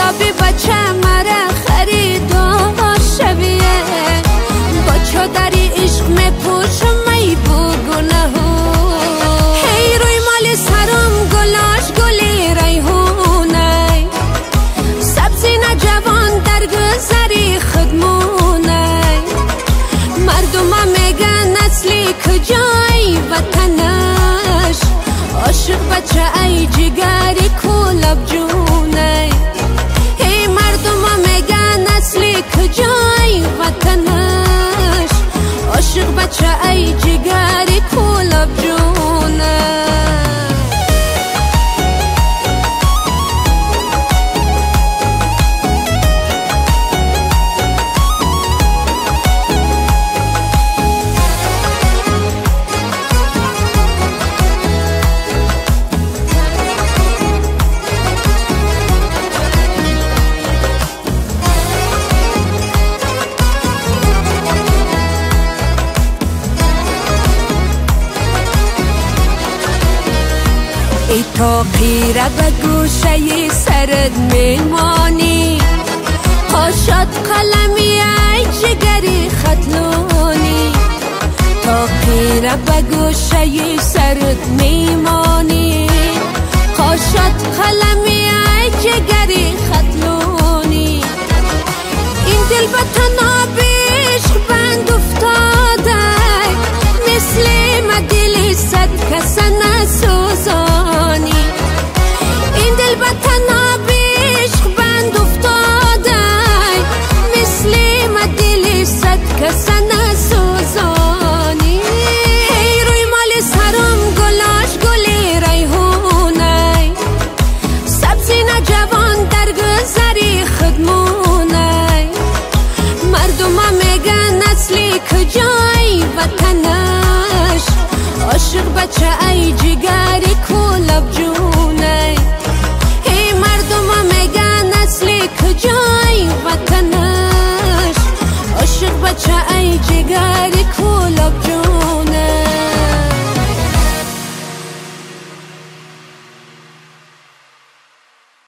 گلابی بچه مره خریدار شویه با چادری عشق میپوشم ای بگونه هی روی مال سرم گلاش گلی ریحونه سبزی نجوان در گذری خدمونه مردم میگن اصلی کجای وطنش عاشق بچه ای جگری کلاب جونه هی مردم میگن اصلی کجای وطنش عاشق بچه ای جگری کلاب جونه ای تا قیره به گوشه سرت میمانی قاشد قلمی ای جگری خطلونی تا قیره به گوشه سرت میمانی قاشد قلمی